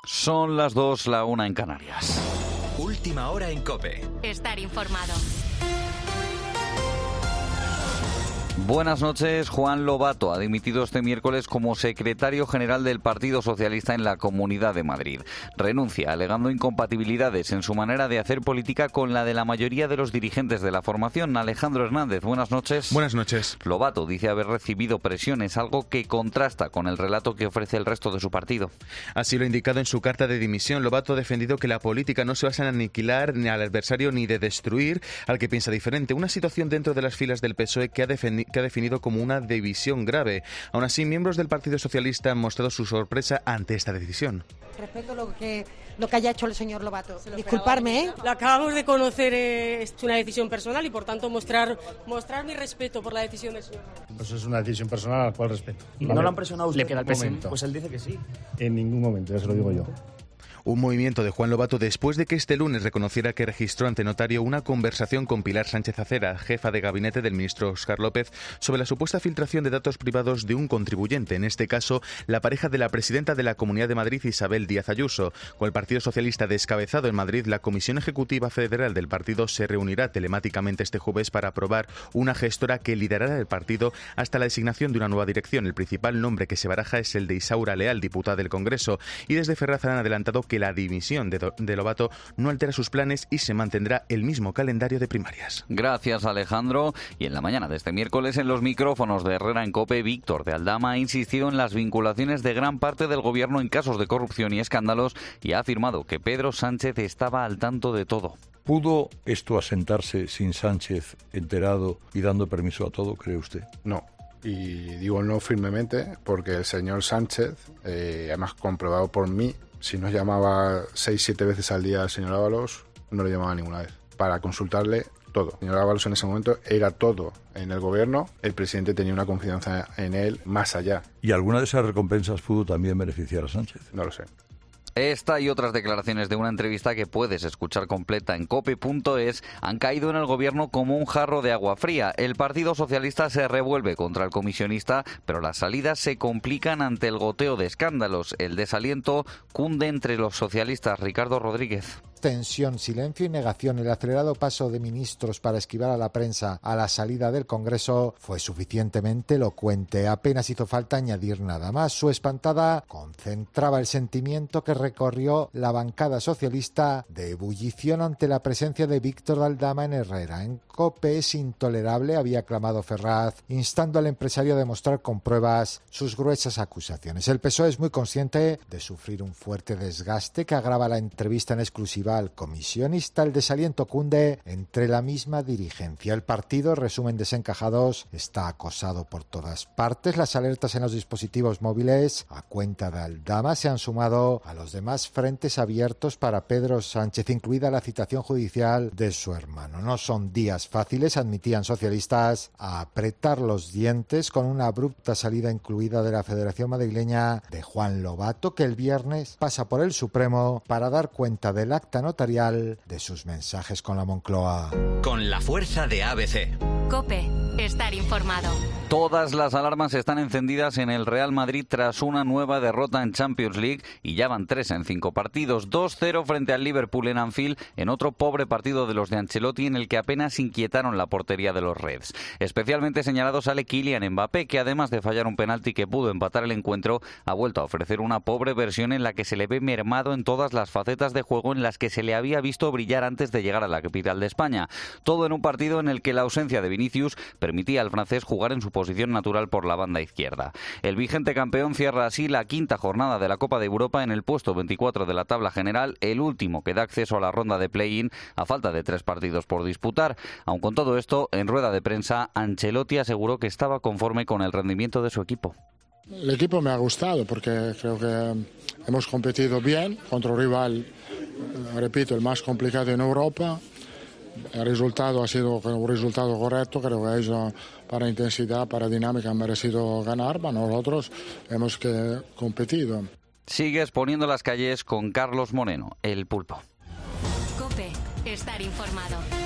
Son las 2, la 1 en Canarias. Última hora en COPE. Estar informado. Buenas noches. Juan Lobato ha dimitido este miércoles como secretario general del Partido Socialista en la Comunidad de Madrid. Renuncia alegando incompatibilidades en su manera de hacer política con la de la mayoría de los dirigentes de la formación. Alejandro Hernández, buenas noches. Buenas noches. Lobato dice haber recibido presiones, algo que contrasta con el relato que ofrece el resto de su partido. Así lo ha indicado en su carta de dimisión. Lobato ha defendido que la política no se basa en aniquilar ni al adversario ni de destruir al que piensa diferente. Una situación dentro de las filas del PSOE que ha definido como una división grave. Aún así, miembros del Partido Socialista han mostrado su sorpresa ante esta decisión. Respeto lo que haya hecho el señor Lobato. Disculparme, Lo acabamos de conocer, es una decisión personal y por tanto mostrar mi respeto por la decisión del señor Lobato. Pues es una decisión personal a la cual respeto. ¿Y no lo han presionado usted? ¿Le queda el presidente? Pues él dice que sí. En ningún momento, ya se lo digo yo. Un movimiento de Juan Lobato después de que este lunes reconociera que registró ante notario una conversación con Pilar Sánchez Acera, jefa de gabinete del ministro Óscar López, sobre la supuesta filtración de datos privados de un contribuyente, en este caso la pareja de la presidenta de la Comunidad de Madrid, Isabel Díaz Ayuso. Con el Partido Socialista descabezado en Madrid, la Comisión Ejecutiva Federal del partido se reunirá telemáticamente este jueves para aprobar una gestora que liderará el partido hasta la designación de una nueva dirección. El principal nombre que se baraja es el de Isaura Leal, diputada del Congreso, y desde Ferraz han adelantado que la dimisión de Lobato no altera sus planes y se mantendrá el mismo calendario de primarias. Gracias, Alejandro. Y en la mañana de este miércoles, en los micrófonos de Herrera en COPE, Víctor de Aldama ha insistido en las vinculaciones de gran parte del gobierno en casos de corrupción y escándalos y ha afirmado que Pedro Sánchez estaba al tanto de todo. ¿Pudo esto asentarse sin Sánchez enterado y dando permiso a todo, cree usted? No. Y digo no firmemente porque el señor Sánchez, además comprobado por mí, si no llamaba 6-7 veces al día al señor Ábalos, no le llamaba ninguna vez, para consultarle todo. El señor Ábalos en ese momento era todo en el gobierno, el presidente tenía una confianza en él más allá. ¿Y alguna de esas recompensas pudo también beneficiar a Sánchez? No lo sé. Esta y otras declaraciones de una entrevista que puedes escuchar completa en cope.es han caído en el gobierno como un jarro de agua fría. El Partido Socialista se revuelve contra el comisionista, pero las salidas se complican ante el goteo de escándalos. El desaliento cunde entre los socialistas. Ricardo Rodríguez. Tensión, silencio y negación. El acelerado paso de ministros para esquivar a la prensa a la salida del Congreso fue suficientemente elocuente. Apenas hizo falta añadir nada más. Su espantada concentraba el sentimiento que recorrió la bancada socialista de ebullición ante la presencia de Víctor de Aldama en Herrera. En COPE es intolerable, había clamado Ferraz, instando al empresario a demostrar con pruebas sus gruesas acusaciones. El PSOE es muy consciente de sufrir un fuerte desgaste que agrava la entrevista en exclusiva al comisionista. El desaliento cunde entre la misma dirigencia. El partido, resumen desencajados, está acosado por todas partes. Las alertas en los dispositivos móviles a cuenta de Aldama se han sumado a los demás frentes abiertos para Pedro Sánchez, incluida la citación judicial de su hermano. No son días fáciles, admitían socialistas, a apretar los dientes con una abrupta salida incluida de la Federación Madrileña de Juan Lobato, que el viernes pasa por el Supremo para dar cuenta del acta notarial de sus mensajes con la Moncloa. Con la fuerza de ABC. COPE. Estar informado. Todas las alarmas están encendidas en el Real Madrid tras una nueva derrota en Champions League y ya van 3 en 5 partidos. 2-0 frente al Liverpool en Anfield en otro pobre partido de los de Ancelotti en el que apenas inquietaron la portería de los Reds. Especialmente señalado sale Kylian Mbappé, que además de fallar un penalti que pudo empatar el encuentro, ha vuelto a ofrecer una pobre versión en la que se le ve mermado en todas las facetas de juego en las que se le había visto brillar antes de llegar a la capital de España. Todo en un partido en el que la ausencia de Vinicius permitía al francés jugar en su posición natural por la banda izquierda. El vigente campeón cierra así la quinta jornada de la Copa de Europa en el puesto 24 de la tabla general, el último que da acceso a la ronda de play-in a falta de 3 partidos por disputar. Aun con todo esto, en rueda de prensa, Ancelotti aseguró que estaba conforme con el rendimiento de su equipo. El equipo me ha gustado porque creo que hemos competido bien contra un rival, repito, el más complicado en Europa. El resultado ha sido un resultado correcto, creo que ellos para intensidad, para dinámica han merecido ganar, pero nosotros hemos competido. Sigues poniendo las calles con Carlos Moreno, el Pulpo. COPE. Estar informado.